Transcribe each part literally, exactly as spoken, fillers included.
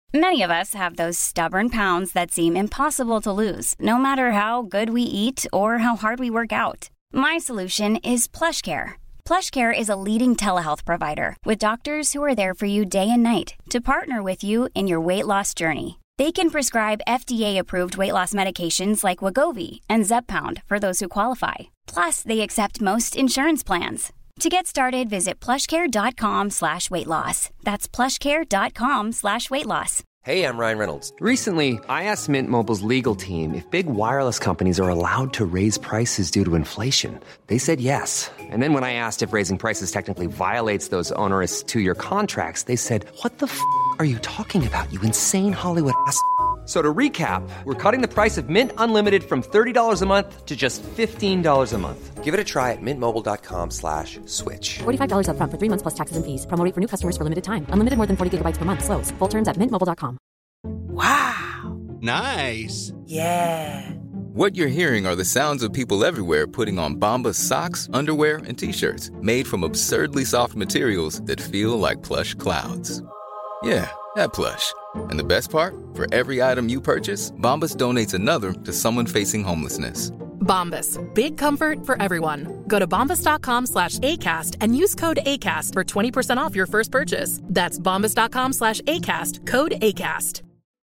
Many of us have those stubborn pounds that seem impossible to lose, no matter how good we eat or how hard we work out. My solution is PlushCare. PlushCare is a leading telehealth provider with doctors who are there for you day and night to partner with you in your weight loss journey. They can prescribe F D A-approved weight loss medications like Wegovy and Zepbound for those who qualify. Plus, they accept most insurance plans. To get started, visit plushcare.com slash weight loss. That's plushcare.com slash weight loss. Hey, I'm Ryan Reynolds. Recently, I asked Mint Mobile's legal team if big wireless companies are allowed to raise prices due to inflation. They said yes. And then when I asked if raising prices technically violates those onerous two-year contracts, they said, what the f*** are you talking about, you insane Hollywood ass f- So to recap, we're cutting the price of Mint Unlimited from thirty dollars a month to just fifteen dollars a month. Give it a try at mintmobile.com slash switch. forty-five dollars up front for three months plus taxes and fees. Promo rate for new customers for limited time. Unlimited more than forty gigabytes per month. Slows full terms at mint mobile dot com. Wow. Nice. Yeah. What you're hearing are the sounds of people everywhere putting on Bombas socks, underwear, and T-shirts made from absurdly soft materials that feel like plush clouds. Yeah, that plush. And the best part? For every item you purchase, Bombas donates another to someone facing homelessness. Bombas. Big comfort for everyone. Go to bombas.com slash ACAST and use code ACAST for twenty percent off your first purchase. That's bombas.com slash ACAST. Code ACAST.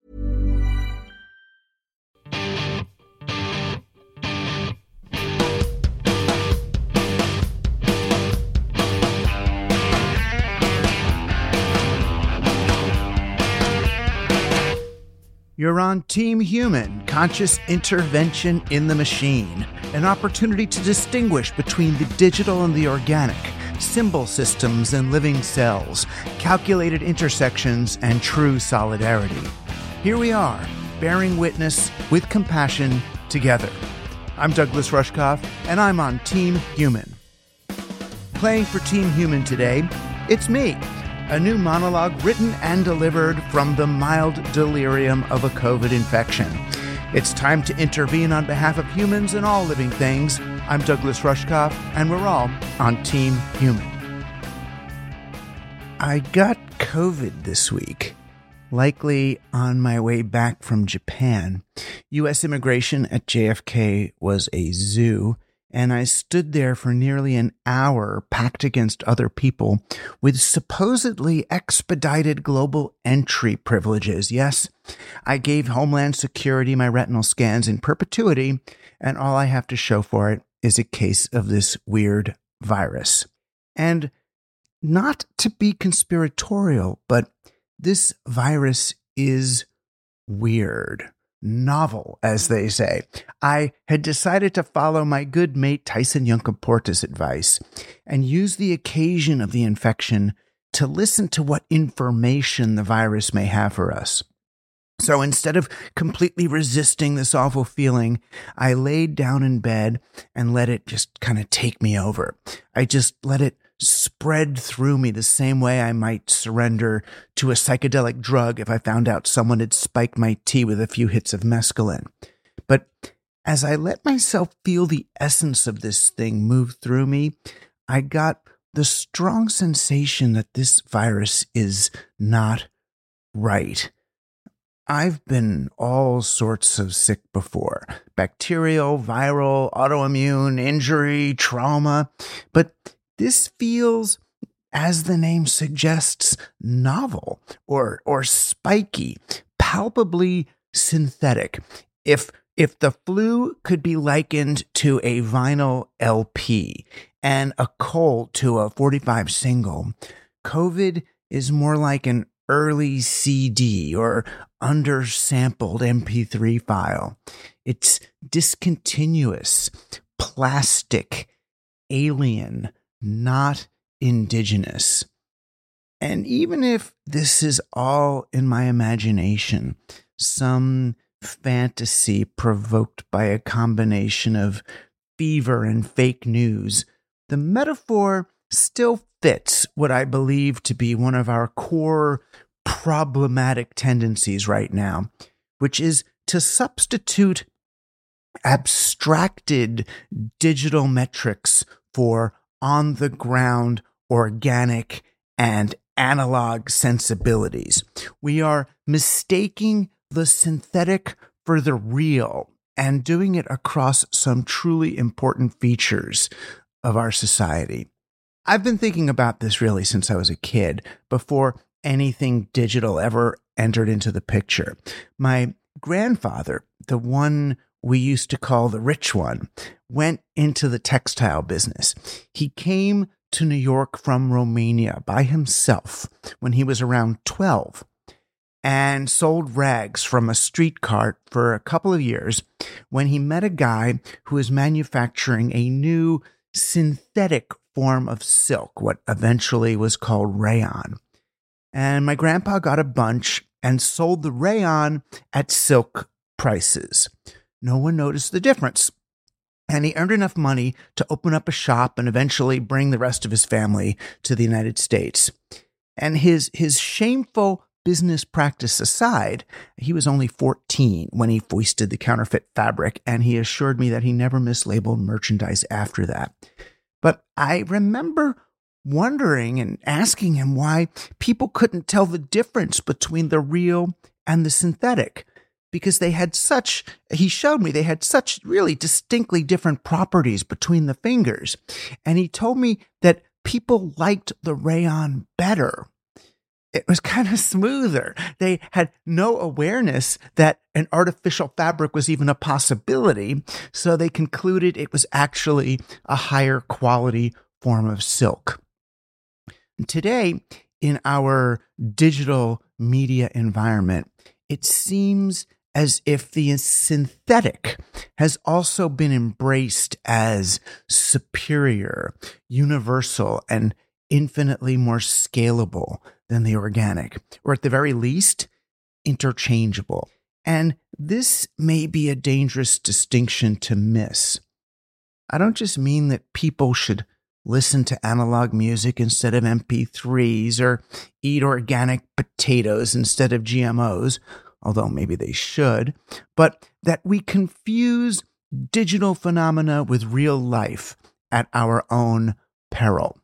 You're on Team Human, Conscious Intervention in the Machine, an opportunity to distinguish between the digital and the organic, symbol systems and living cells, calculated intersections and true solidarity. Here we are, bearing witness with compassion together. I'm Douglas Rushkoff, and I'm on Team Human. Playing for Team Human today, it's me. A new monologue written and delivered from the mild delirium of a COVID infection. It's time to intervene on behalf of humans and all living things. I'm Douglas Rushkoff, and we're all on Team Human. I got COVID this week, likely on my way back from Japan. U S immigration at J F K was a zoo, and I stood there for nearly an hour packed against other people with supposedly expedited global entry privileges. Yes, I gave Homeland Security my retinal scans in perpetuity, and all I have to show for it is a case of this weird virus. And not to be conspiratorial, but this virus is weird. Novel, as they say. I had decided to follow my good mate Tyson Yunkaporta's advice and use the occasion of the infection to listen to what information the virus may have for us. So instead of completely resisting this awful feeling, I laid down in bed and let it just kind of take me over. I just let it spread through me the same way I might surrender to a psychedelic drug if I found out someone had spiked my tea with a few hits of mescaline. But as I let myself feel the essence of this thing move through me, I got the strong sensation that this virus is not right. I've been all sorts of sick before. Bacterial, viral, autoimmune, injury, trauma. But this feels, as the name suggests, novel or or spiky, palpably synthetic. If if the flu could be likened to a vinyl L P and a cold to a forty-five single, COVID is more like an early C D or undersampled M P three file. It's discontinuous, plastic, alien, not indigenous. And even if this is all in my imagination, some fantasy provoked by a combination of fever and fake news, the metaphor still fits what I believe to be one of our core problematic tendencies right now, which is to substitute abstracted digital metrics for on-the-ground, organic, and analog sensibilities. We are mistaking the synthetic for the real and doing it across some truly important features of our society. I've been thinking about this really since I was a kid, before anything digital ever entered into the picture. My grandfather, the one we used to call the rich one, went into the textile business. He came to New York from Romania by himself when he was around twelve and sold rags from a street cart for a couple of years when he met a guy who was manufacturing a new synthetic form of silk, what eventually was called rayon. And my grandpa got a bunch and sold the rayon at silk prices. No one noticed the difference. And he earned enough money to open up a shop and eventually bring the rest of his family to the United States. And his, his shameful business practice aside, he was only fourteen when he foisted the counterfeit fabric, and he assured me that he never mislabeled merchandise after that. But I remember wondering and asking him why people couldn't tell the difference between the real and the synthetic, because they had such, he showed me, they had such really distinctly different properties between the fingers. And he told me that people liked the rayon better. It was kind of smoother. They had no awareness that an artificial fabric was even a possibility, so they concluded it was actually a higher quality form of silk. Today, in our digital media environment, it seems as if the synthetic has also been embraced as superior, universal, and infinitely more scalable than the organic, or at the very least, interchangeable. And this may be a dangerous distinction to miss. I don't just mean that people should listen to analog music instead of M P threes or eat organic potatoes instead of G M Os, although maybe they should, but that we confuse digital phenomena with real life at our own peril.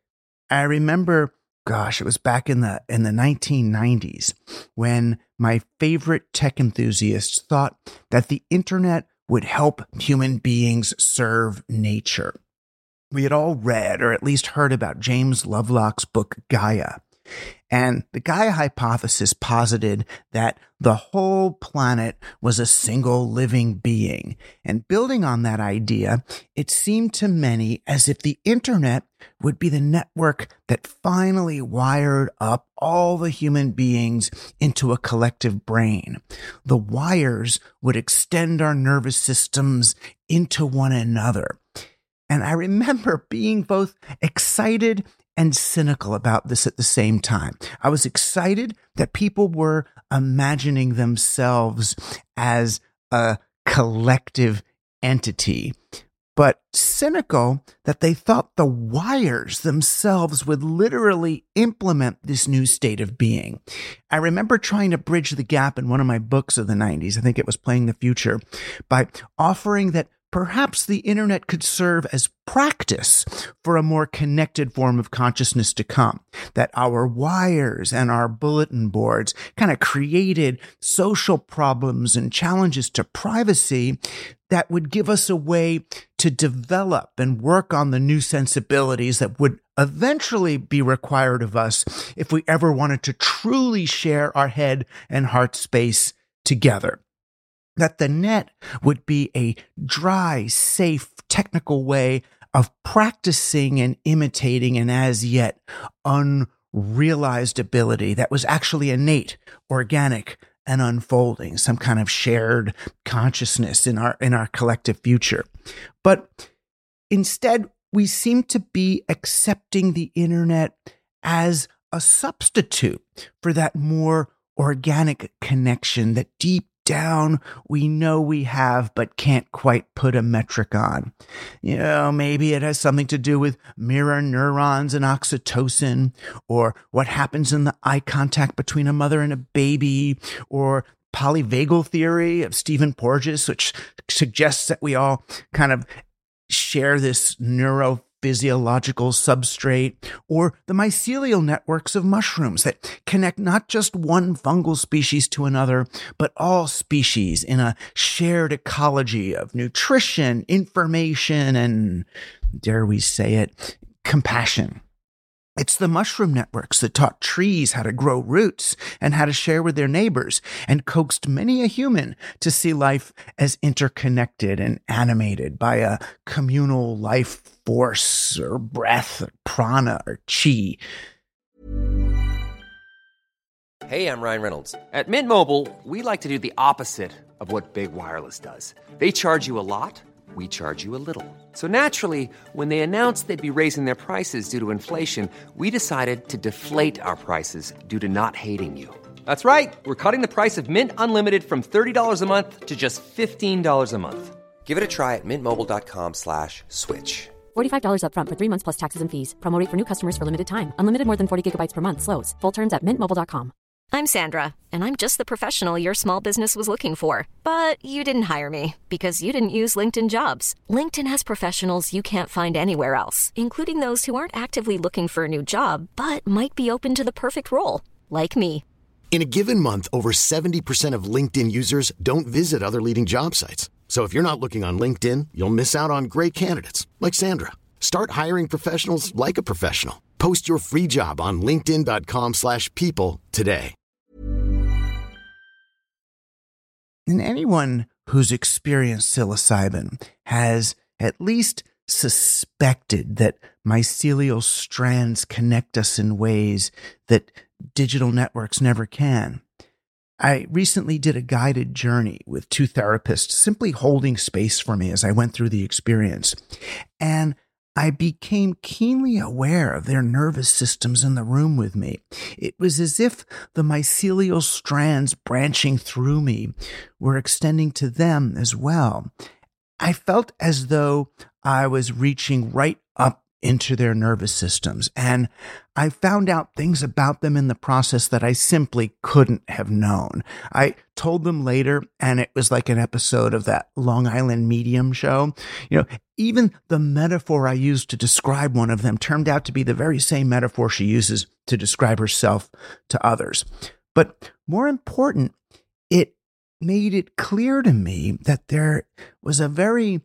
I remember, gosh, it was back in the in the nineteen nineties when my favorite tech enthusiasts thought that the internet would help human beings serve nature. We had all read, or at least heard about James Lovelock's book Gaia. And the Gaia hypothesis posited that the whole planet was a single living being. And building on that idea, it seemed to many as if the internet would be the network that finally wired up all the human beings into a collective brain. The wires would extend our nervous systems into one another. And I remember being both excited and cynical about this at the same time. I was excited that people were imagining themselves as a collective entity, but cynical that they thought the wires themselves would literally implement this new state of being. I remember trying to bridge the gap in one of my books of the nineties, I think it was Playing the Future, by offering that perhaps the internet could serve as practice for a more connected form of consciousness to come, that our wires and our bulletin boards kind of created social problems and challenges to privacy that would give us a way to develop and work on the new sensibilities that would eventually be required of us if we ever wanted to truly share our head and heart space together. That the net would be a dry, safe, technical way of practicing and imitating an as yet unrealized ability that was actually innate, organic, and unfolding, some kind of shared consciousness in our in our collective future. But instead, we seem to be accepting the internet as a substitute for that more organic connection, that deep down we know we have but can't quite put a metric on. You know, maybe it has something to do with mirror neurons and oxytocin, or what happens in the eye contact between a mother and a baby, or polyvagal theory of Stephen Porges, which suggests that we all kind of share this neurofeedback physiological substrate, or the mycelial networks of mushrooms that connect not just one fungal species to another, but all species in a shared ecology of nutrition, information, and, dare we say it, compassion. It's the mushroom networks that taught trees how to grow roots and how to share with their neighbors, and coaxed many a human to see life as interconnected and animated by a communal life force or breath, or prana or chi. Hey, I'm Ryan Reynolds. At Mint Mobile, we like to do the opposite of what Big Wireless does. They charge you a lot. We charge you a little. So naturally, when they announced they'd be raising their prices due to inflation, we decided to deflate our prices due to not hating you. That's right. We're cutting the price of Mint Unlimited from thirty dollars a month to just fifteen dollars a month. Give it a try at mintmobile.com slash switch. forty-five dollars up front for three months plus taxes and fees. Promo rate for new customers for limited time. Unlimited more than forty gigabytes per month. Slows full terms at mint mobile dot com. I'm Sandra, and I'm just the professional your small business was looking for. But you didn't hire me because you didn't use LinkedIn Jobs. LinkedIn has professionals you can't find anywhere else, including those who aren't actively looking for a new job, but might be open to the perfect role, like me. In a given month, over seventy percent of LinkedIn users don't visit other leading job sites. So if you're not looking on LinkedIn, you'll miss out on great candidates like Sandra. Start hiring professionals like a professional. Post your free job on linkedin.com slash people today. And anyone who's experienced psilocybin has at least suspected that mycelial strands connect us in ways that digital networks never can. I recently did a guided journey with two therapists simply holding space for me as I went through the experience. And I became keenly aware of their nervous systems in the room with me. It was as if the mycelial strands branching through me were extending to them as well. I felt as though I was reaching right up into their nervous systems, and I found out things about them in the process that I simply couldn't have known. I told them later, and it was like an episode of that Long Island Medium show. You know, even the metaphor I used to describe one of them turned out to be the very same metaphor she uses to describe herself to others. But more important, it made it clear to me that there was a very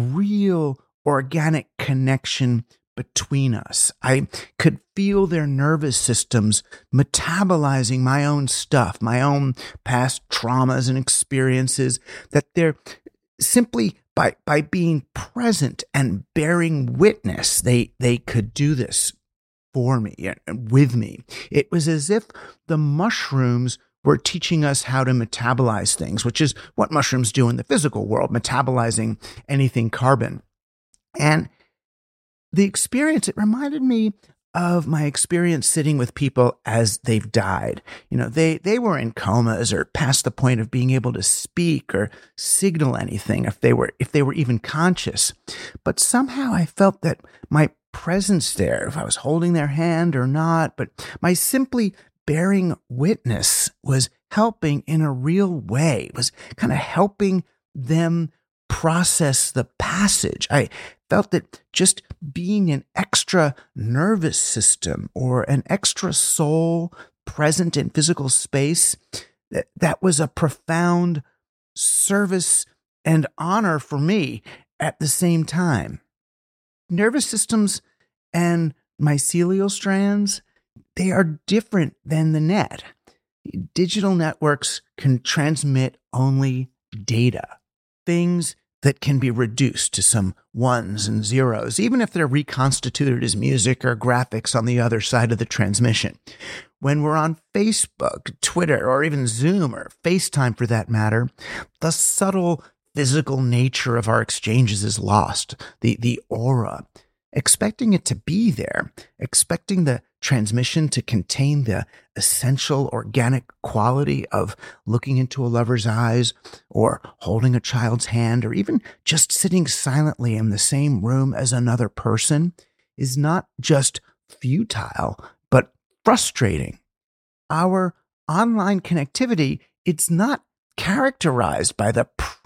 real organic connection between us. I could feel their nervous systems metabolizing my own stuff, my own past traumas and experiences, that they're simply by, by being present and bearing witness, they, they could do this for me and with me. It was as if the mushrooms were teaching us how to metabolize things, which is what mushrooms do in the physical world, metabolizing anything carbon. And the experience, it reminded me of my experience sitting with people as they've died. You know, they, they were in comas or past the point of being able to speak or signal anything if they were, if they were even conscious. But somehow I felt that my presence there, if I was holding their hand or not, but my simply bearing witness was helping in a real way. It was kind of helping them process the passage. I felt that just being an extra nervous system or an extra soul present in physical space, that, that was a profound service and honor for me at the same time. Nervous systems and mycelial strands, they are different than the net. Digital networks can transmit only data, things that can be reduced to some ones and zeros, even if they're reconstituted as music or graphics on the other side of the transmission. When we're on Facebook, Twitter, or even Zoom or FaceTime for that matter, the subtle physical nature of our exchanges is lost, the, the aura. Expecting it to be there, expecting the transmission to contain the essential organic quality of looking into a lover's eyes or holding a child's hand or even just sitting silently in the same room as another person is not just futile, but frustrating. Our online connectivity, it's not characterized by the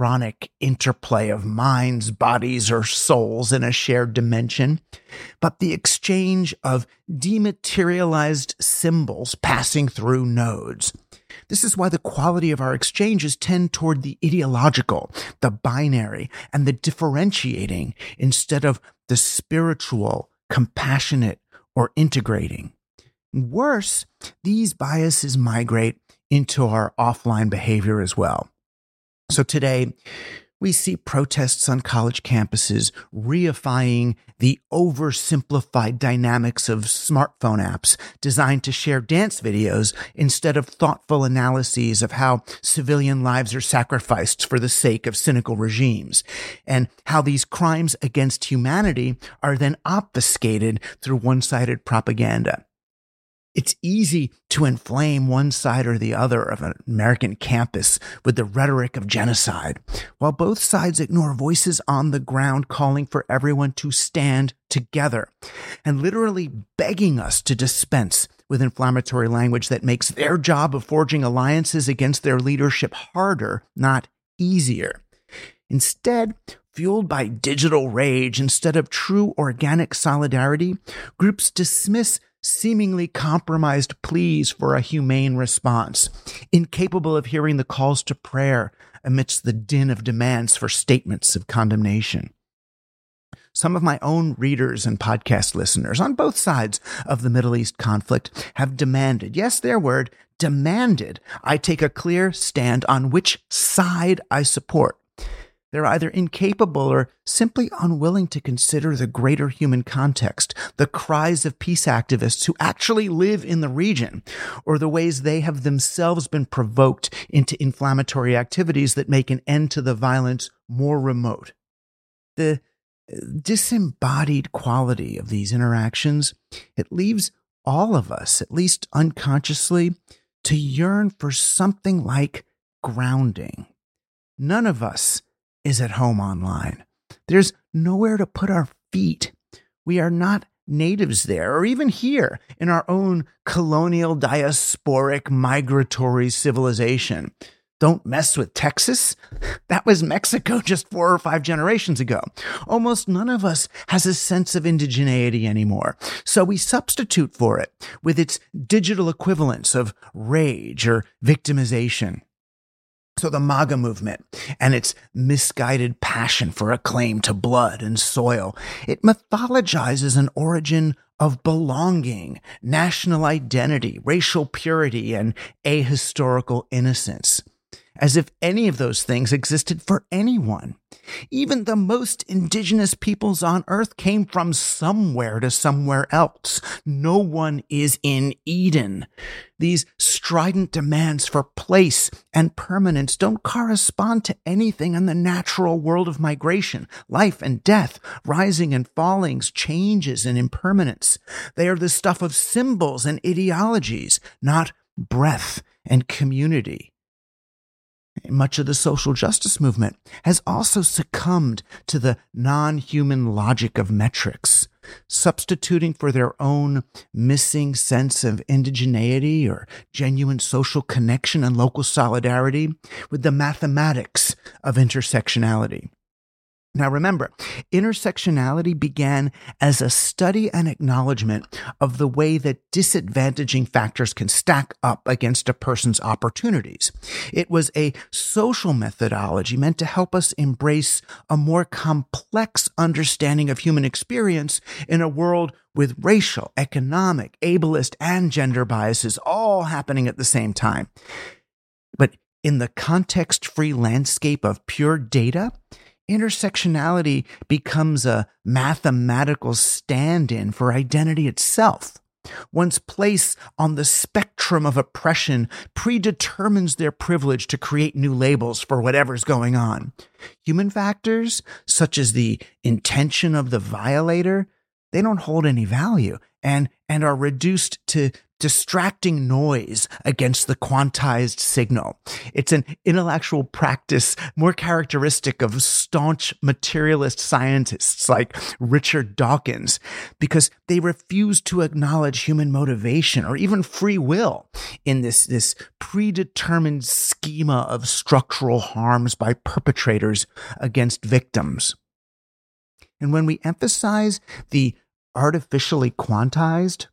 synchronic interplay of minds, bodies, or souls in a shared dimension, but the exchange of dematerialized symbols passing through nodes. This is why the quality of our exchanges tend toward the ideological, the binary, and the differentiating instead of the spiritual, compassionate, or integrating. Worse, these biases migrate into our offline behavior as well. So today, we see protests on college campuses reifying the oversimplified dynamics of smartphone apps designed to share dance videos instead of thoughtful analyses of how civilian lives are sacrificed for the sake of cynical regimes, and how these crimes against humanity are then obfuscated through one-sided propaganda. It's easy to inflame one side or the other of an American campus with the rhetoric of genocide, while both sides ignore voices on the ground calling for everyone to stand together and literally begging us to dispense with inflammatory language that makes their job of forging alliances against their leadership harder, not easier. Instead, fueled by digital rage instead of true organic solidarity, groups dismiss seemingly compromised pleas for a humane response, incapable of hearing the calls to prayer amidst the din of demands for statements of condemnation. Some of my own readers and podcast listeners on both sides of the Middle East conflict have demanded, yes, their word, demanded, I take a clear stand on which side I support. They're either incapable or simply unwilling to consider the greater human context, the cries of peace activists who actually live in the region, or the ways they have themselves been provoked into inflammatory activities that make an end to the violence more remote. The disembodied quality of these interactions, it leaves all of us, at least unconsciously, to yearn for something like grounding. None of us is at home online. There's nowhere to put our feet. We are not natives there, or even here in our own colonial, diasporic, migratory civilization. Don't mess with Texas. That was Mexico just four or five generations ago. Almost none of us has a sense of indigeneity anymore. So we substitute for it with its digital equivalents of rage or victimization. So the MAGA movement and its misguided passion for a claim to blood and soil, it mythologizes an origin of belonging, national identity, racial purity, and ahistorical innocence, as if any of those things existed for anyone. Even the most indigenous peoples on earth came from somewhere to somewhere else. No one is in Eden. These strident demands for place and permanence don't correspond to anything in the natural world of migration, life and death, rising and fallings, changes and impermanence. They are the stuff of symbols and ideologies, not breath and community. Much of the social justice movement has also succumbed to the non-human logic of metrics, substituting for their own missing sense of indigeneity or genuine social connection and local solidarity with the mathematics of intersectionality. Now remember, intersectionality began as a study and acknowledgement of the way that disadvantaging factors can stack up against a person's opportunities. It was a social methodology meant to help us embrace a more complex understanding of human experience in a world with racial, economic, ableist, and gender biases all happening at the same time. But in the context-free landscape of pure data, intersectionality becomes a mathematical stand-in for identity itself. One's place on the spectrum of oppression predetermines their privilege to create new labels for whatever's going on. Human factors, such as the intention of the violator, they don't hold any value and, and are reduced to distracting noise against the quantized signal. It's an intellectual practice more characteristic of staunch materialist scientists like Richard Dawkins, because they refuse to acknowledge human motivation or even free will in this, this predetermined schema of structural harms by perpetrators against victims. And when we emphasize the artificially quantized,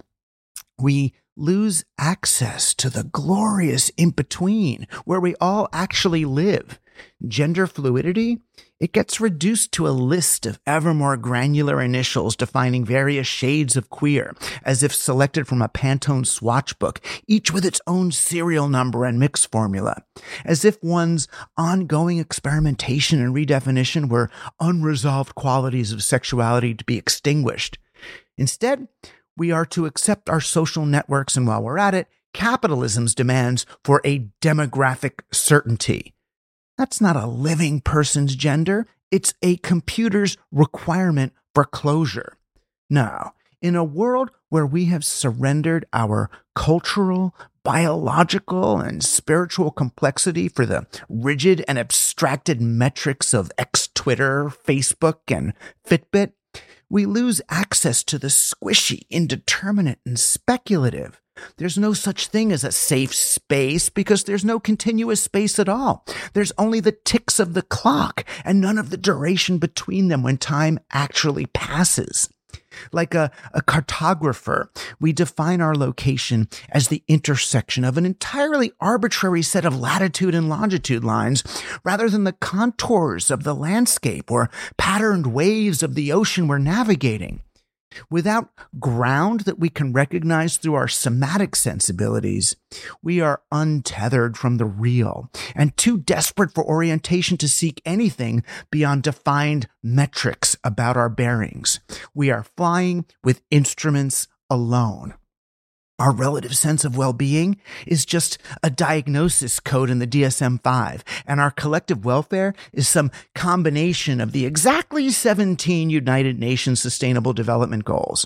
we lose access to the glorious in-between where we all actually live. Gender fluidity, it gets reduced to a list of ever more granular initials defining various shades of queer, as if selected from a Pantone swatch book, each with its own serial number and mix formula, as if one's ongoing experimentation and redefinition were unresolved qualities of sexuality to be extinguished. Instead, we are to accept our social networks, and while we're at it, capitalism's demands for a demographic certainty. That's not a living person's gender. It's a computer's requirement for closure. No, in a world where we have surrendered our cultural, biological, and spiritual complexity for the rigid and abstracted metrics of X-Twitter, Facebook, and Fitbit, we lose access to the squishy, indeterminate, and speculative. There's no such thing as a safe space because there's no continuous space at all. There's only the ticks of the clock and none of the duration between them when time actually passes. Like a, a cartographer, we define our location as the intersection of an entirely arbitrary set of latitude and longitude lines rather than the contours of the landscape or patterned waves of the ocean we're navigating. Without ground that we can recognize through our somatic sensibilities, we are untethered from the real and too desperate for orientation to seek anything beyond defined metrics about our bearings. We are flying with instruments alone. Our relative sense of well-being is just a diagnosis code in the D S M five, and our collective welfare is some combination of the exactly seventeen United Nations Sustainable Development Goals.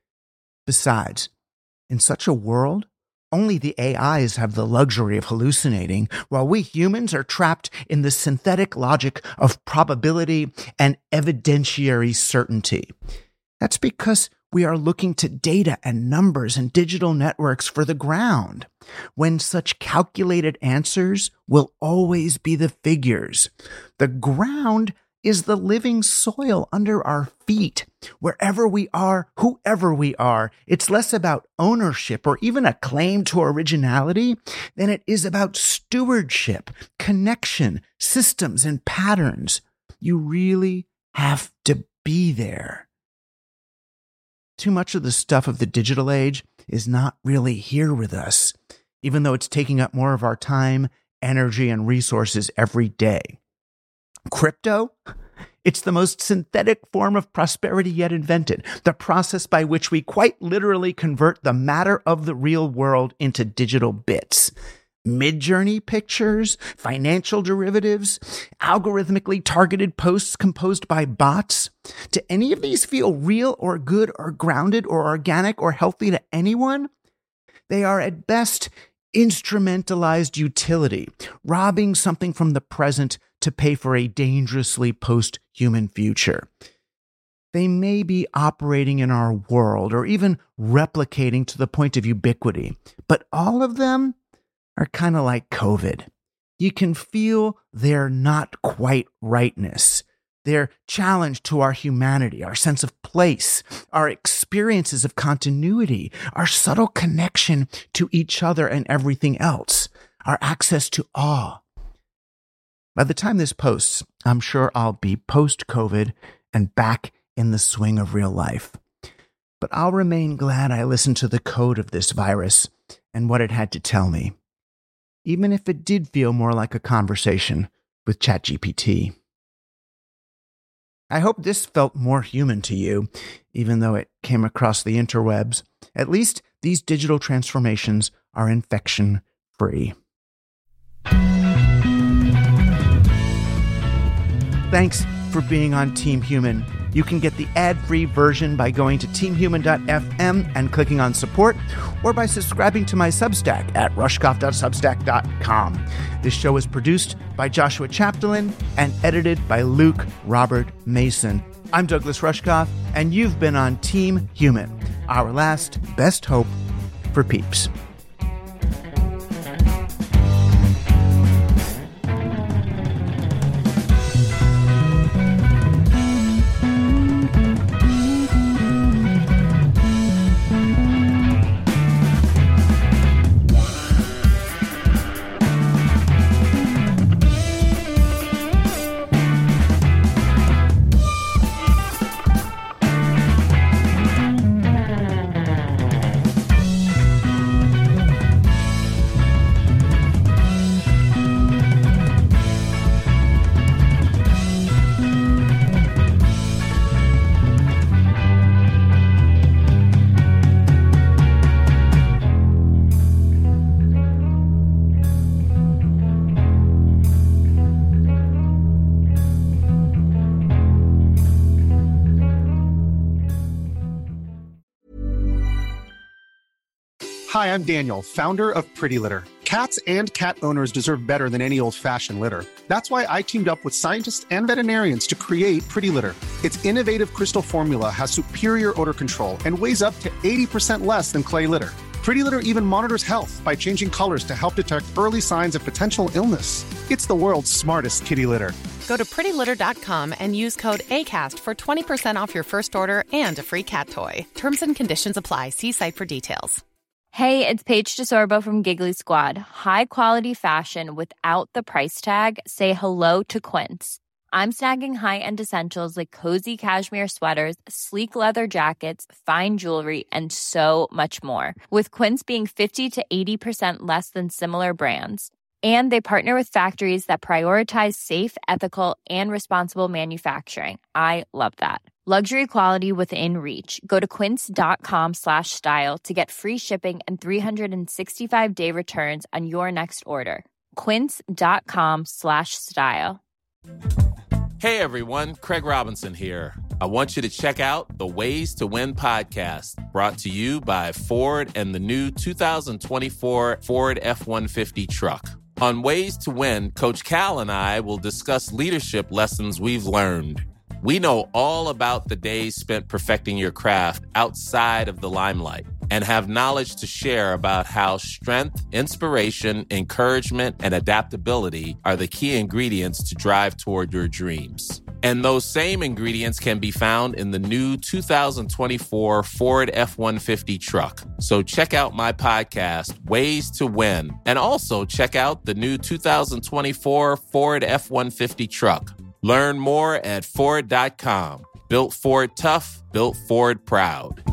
Besides, in such a world, only the A Is have the luxury of hallucinating, while we humans are trapped in the synthetic logic of probability and evidentiary certainty. That's because we are looking to data and numbers and digital networks for the ground, when such calculated answers will always be the figures. The ground is the living soil under our feet. Wherever we are, whoever we are, it's less about ownership or even a claim to originality than it is about stewardship, connection, systems, and patterns. You really have to be there. Too much of the stuff of the digital age is not really here with us, even though it's taking up more of our time, energy, and resources every day. Crypto? It's the most synthetic form of prosperity yet invented, the process by which we quite literally convert the matter of the real world into digital bits. Mid-journey pictures, financial derivatives, algorithmically targeted posts composed by bots. Do any of these feel real or good or grounded or organic or healthy to anyone? They are at best instrumentalized utility, robbing something from the present to pay for a dangerously post-human future. They may be operating in our world or even replicating to the point of ubiquity, but all of them are kind of like COVID. You can feel their not quite rightness, their challenge to our humanity, our sense of place, our experiences of continuity, our subtle connection to each other and everything else, our access to awe. By the time this posts, I'm sure I'll be post-COVID and back in the swing of real life. But I'll remain glad I listened to the code of this virus and what it had to tell me, even if it did feel more like a conversation with ChatGPT. I hope this felt more human to you, even though it came across the interwebs. At least these digital transformations are infection-free. Thanks for being on Team Human. You can get the ad-free version by going to team human dot f m and clicking on support, or by subscribing to my Substack at rushkoff dot substack dot com. This show is produced by Joshua Chapdelaine and edited by Luke Robert Mason. I'm Douglas Rushkoff, and you've been on Team Human, our last best hope for peeps. Hi, I'm Daniel, founder of Pretty Litter. Cats and cat owners deserve better than any old-fashioned litter. That's why I teamed up with scientists and veterinarians to create Pretty Litter. Its innovative crystal formula has superior odor control and weighs up to eighty percent less than clay litter. Pretty Litter even monitors health by changing colors to help detect early signs of potential illness. It's the world's smartest kitty litter. Go to pretty litter dot com and use code ACAST for twenty percent off your first order and a free cat toy. Terms and conditions apply. See site for details. Hey, it's Paige DeSorbo from Giggly Squad. High quality fashion without the price tag. Say hello to Quince. I'm snagging high-end essentials like cozy cashmere sweaters, sleek leather jackets, fine jewelry, and so much more. With Quince being fifty to eighty percent less than similar brands. And they partner with factories that prioritize safe, ethical, and responsible manufacturing. I love that. Luxury quality within reach. Go to quince dot com slash style to get free shipping and three sixty-five day returns on your next order. quince dot com slash style. Hey everyone, Craig Robinson here. I want you to check out the Ways to Win podcast, brought to you by Ford and the new two thousand twenty-four Ford F one fifty truck. On Ways to Win, Coach Cal and I will discuss leadership lessons we've learned. We know all about the days spent perfecting your craft outside of the limelight and have knowledge to share about how strength, inspiration, encouragement, and adaptability are the key ingredients to drive toward your dreams. And those same ingredients can be found in the new two thousand twenty-four Ford F one fifty truck. So check out my podcast, Ways to Win, and also check out the new two thousand twenty-four Ford F one fifty truck. Learn more at Ford dot com. Built Ford tough, built Ford proud.